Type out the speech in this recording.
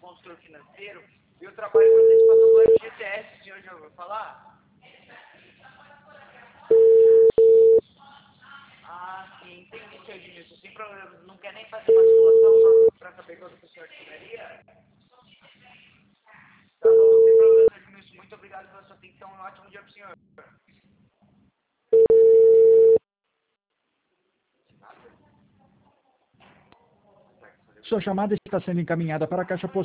consultor financeiro e eu trabalho com antecipação do FGTS, o senhor já ouviu falar? Ah, sim, entendi, seu Edmilson. Sem problema, não quer nem fazer uma simulação só para saber quanto que o senhor tiraria? Tá bom, sem problema, seu Edmilson. Muito obrigado pela sua atenção e um ótimo dia para o senhor. Sua chamada está sendo encaminhada para a caixa postal